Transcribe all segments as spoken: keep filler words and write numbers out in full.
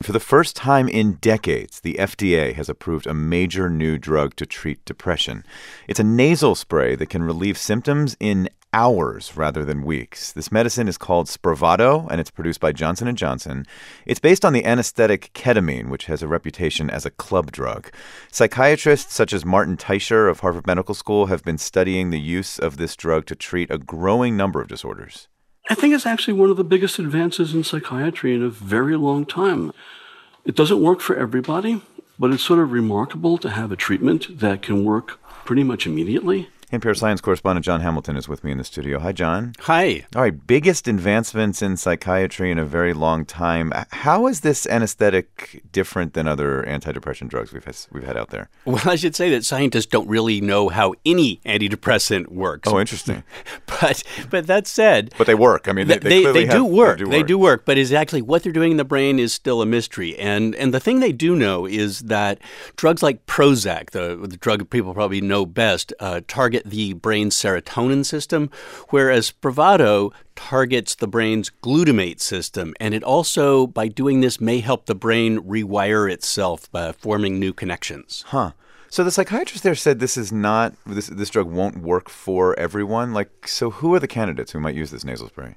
for the first time in decades, the F D A has approved a major new drug to treat depression. It's a nasal spray that can relieve symptoms in hours rather than weeks. This medicine is called Spravato, and it's produced by Johnson and Johnson. It's based on the anesthetic ketamine, which has a reputation as a club drug. Psychiatrists such as Martin Teicher of Harvard Medical School have been studying the use of this drug to treat a growing number of disorders. I think it's actually one of the biggest advances in psychiatry in a very long time. It doesn't work for everybody, but it's sort of remarkable to have a treatment that can work pretty much immediately. N P R Science correspondent Jon Hamilton is with me in the studio. Hi, John. Hi. All right, biggest advancements in psychiatry in a very long time. How is this anesthetic different than other antidepressant drugs we've had, we've had out there? Well, I should say that scientists don't really know how any antidepressant works. Oh, interesting. but but that said... But they work. I mean, they, they, they, they, have, do work. they do work. They do work. But exactly what they're doing in the brain is still a mystery. And and the thing they do know is that drugs like Prozac, the, the drug people probably know best, uh, target the brain's serotonin system, whereas Spravato targets the brain's glutamate system. And it also, by doing this, may help the brain rewire itself by forming new connections. Huh. So the psychiatrist there said this is not, this, this drug won't work for everyone. Like, so who are the candidates who might use this nasal spray?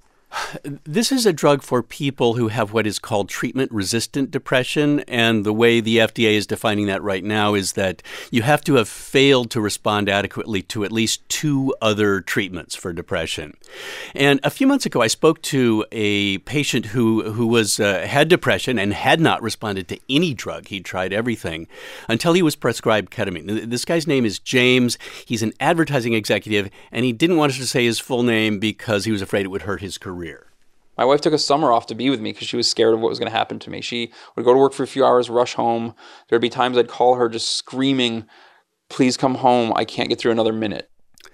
This is a drug for people who have what is called treatment-resistant depression, and the way the F D A is defining that right now is that you have to have failed to respond adequately to at least two other treatments for depression. And a few months ago, I spoke to a patient who who was uh, had depression and had not responded to any drug. He tried everything until he was prescribed ketamine. This guy's name is James. He's an advertising executive, and he didn't want us to say his full name because he was afraid it would hurt his career. My wife took a summer off to be with me because she was scared of what was going to happen to me. She would go to work for a few hours, rush home. There'd be times I'd call her just screaming, "Please come home. I can't get through another minute."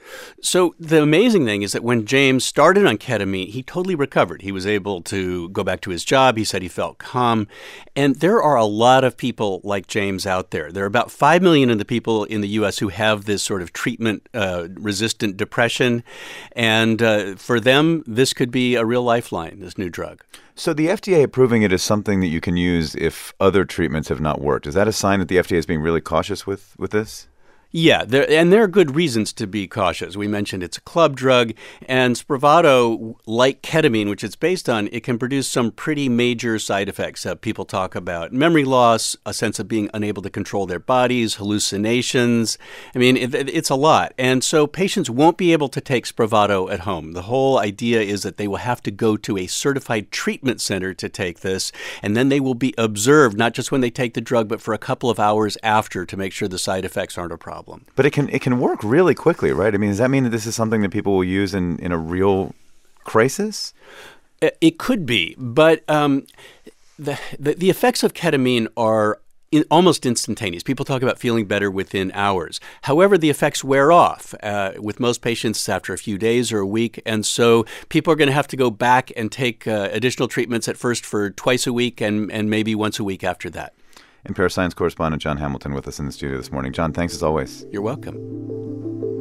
So the amazing thing is that when James started on ketamine, he totally recovered. He was able to go back to his job. He said he felt calm. And there are a lot of people like James out there. There are about five million of the people in the U S who have this sort of treatment-resistant uh, depression. And uh, for them, this could be a real lifeline, this new drug. So the F D A approving it as something that you can use if other treatments have not worked. Is that a sign that the F D A is being really cautious with, with this? Yeah, there, and there are good reasons to be cautious. We mentioned it's a club drug, and Spravato, like ketamine, which it's based on, it can produce some pretty major side effects. Uh, people talk about memory loss, a sense of being unable to control their bodies, hallucinations. I mean, it, it's a lot. And so patients won't be able to take Spravato at home. The whole idea is that they will have to go to a certified treatment center to take this, and then they will be observed, not just when they take the drug, but for a couple of hours after to make sure the side effects aren't a problem. But it can it can work really quickly, right? I mean, does that mean that this is something that people will use in, in a real crisis? It could be, but um, the, the the effects of ketamine are in, almost instantaneous. People talk about feeling better within hours. However, the effects wear off. Uh, with most patients after a few days or a week, and so people are going to have to go back and take uh, additional treatments at first for twice a week and, and maybe once a week after that. N P R Science correspondent Jon Hamilton with us in the studio this morning. Jon, thanks as always. You're welcome.